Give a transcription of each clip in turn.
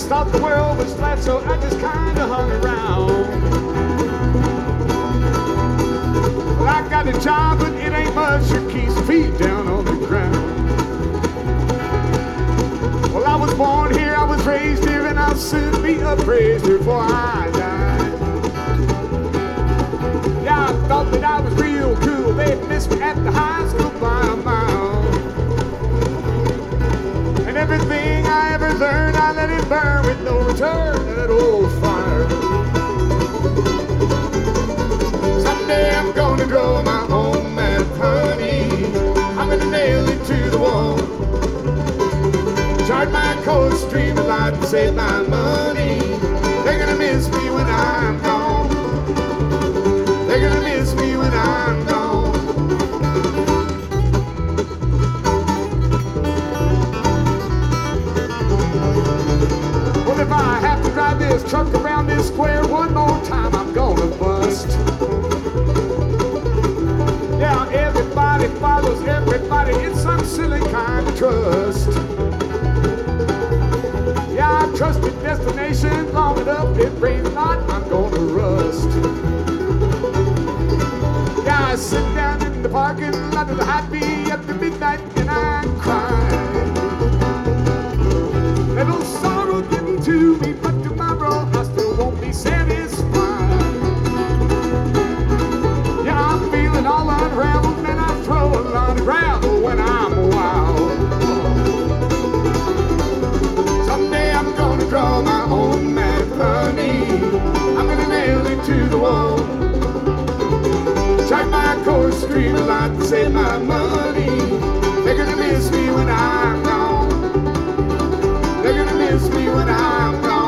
just thought the world was flat, so I just kinda hung around. Well, I got a job, but it ain't much. It keeps feet down on the ground. Well, I was born here, I was raised here, and I'll soon be appraised before I die. Yeah, I thought that I was real cool. They missed me at the high school by a mile. And everything I ever learned, I let it burn with no return to that old fire. Someday I'm gonna grow my own mad honey. I'm gonna nail it to the wall. Charge my Coldstream a lot to save my money. They're gonna miss me when I'm gone. They're gonna miss me when I'm gone. Well, if I have to drive this truck around this square one more time, I'm gonna bust. Yeah, everybody follows everybody in some silly kind of trust. Yeah, I've trusted destination long enough. It rains not, I'm gonna rust. Yeah, I sit down in the parking lot of the happy after midnight and I cry. Little sorrow getting to me, but tomorrow I still won't be satisfied. Yeah, I'm feeling all unraveled and I throw a lot of gravel when I'm wild. Someday I'm gonna draw my own mad honey. I'm gonna nail it to the wall. Charge my Coldstream a lot to save my money. They're gonna miss me when I'm gone. They're gonna miss me when I'm gone.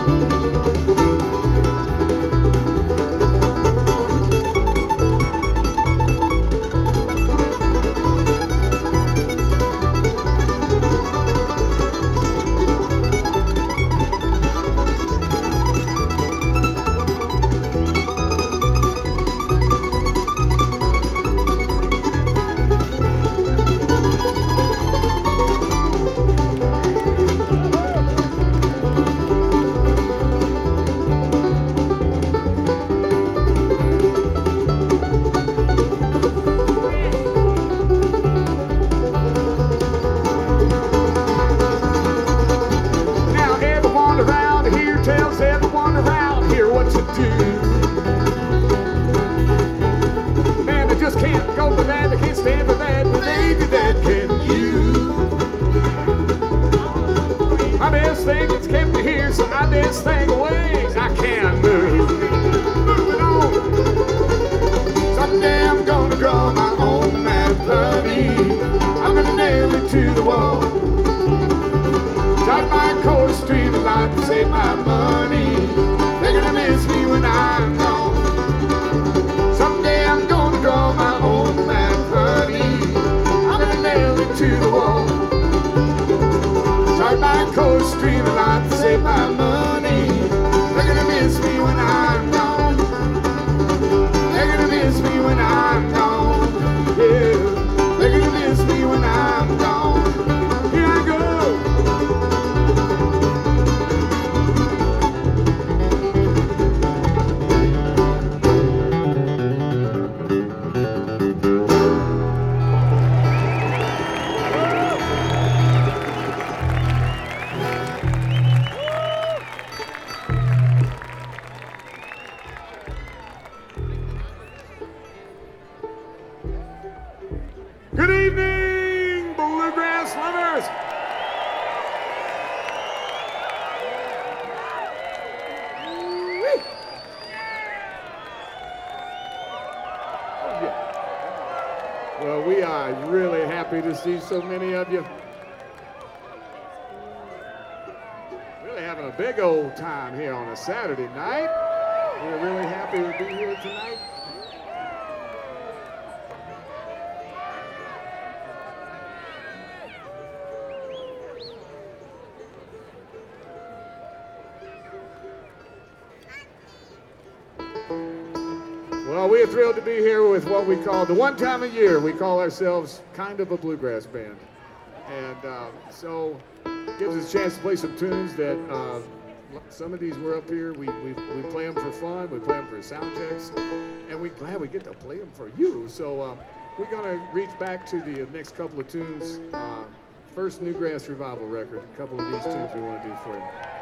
Good evening, bluegrass lovers. Well, we are really happy to see so many of you. Really having a big old time here on a Saturday night. We're really happy to be here tonight. Well, we're thrilled to be here with what we call the one time a year. We call ourselves kind of a bluegrass band. And so Gives us a chance to play some tunes that some of these were up here. We play them for fun. We play them for sound checks, and we're glad we get to play them for you. So we're gonna reach back to the next couple of tunes. First Newgrass Revival record. A couple of these tunes we want to do for you.